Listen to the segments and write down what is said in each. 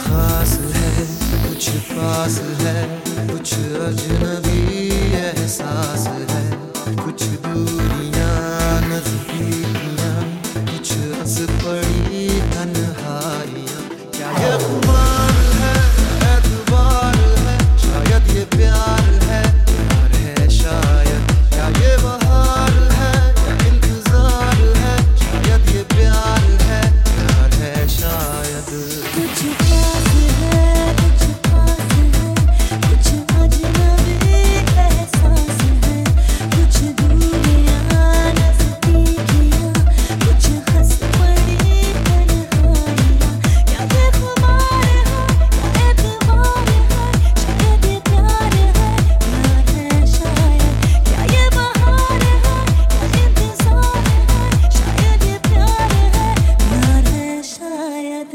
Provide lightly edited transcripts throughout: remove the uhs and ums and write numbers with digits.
खास है, कुछ पास है, कुछ अजनबी एहसास है, कुछ दूरियां नजदीकियां, कुछ हंस पड़ी तन्हाइयां। क्या ये खुमार है, एतबार है, शायद ये प्यार है शायद। क्या ये बहार है या इंतजार है, शायद ये प्यार है शायद। कुछ खास है, कुछ पास है, कुछ अजनबी एहसास है, कुछ दूरियां नजदीकियां, कुछ हंस पड़ी तन्हाइयां। क्या ये खुमार है या एतबार है, शायद ये प्यार है शायद। क्या ये बहार है या इंतजार है, शायद ये प्यार है शायद।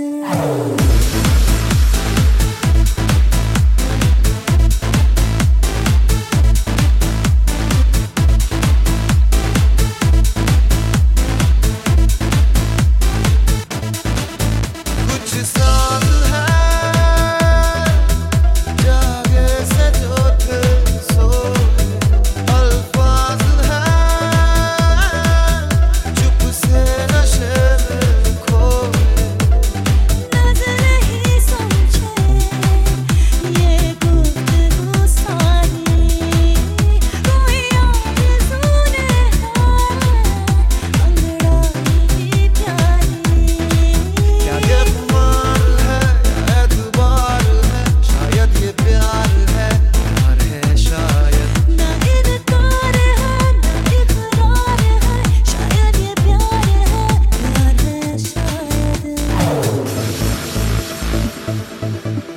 कुछ साथ है जागे से जो थे सोए, अल्फाज है चुप से नशे में खोए। नज़र ही समझे ये गुफ्तगू सारी, कोई आरज़ू ने है अंगड़ाई प्यारी। क्या ये खुमार है या एतबार है, शायद ये प्यार है शायद। ना इनकार है ना इकरार है, शायद ये प्यार है शायद।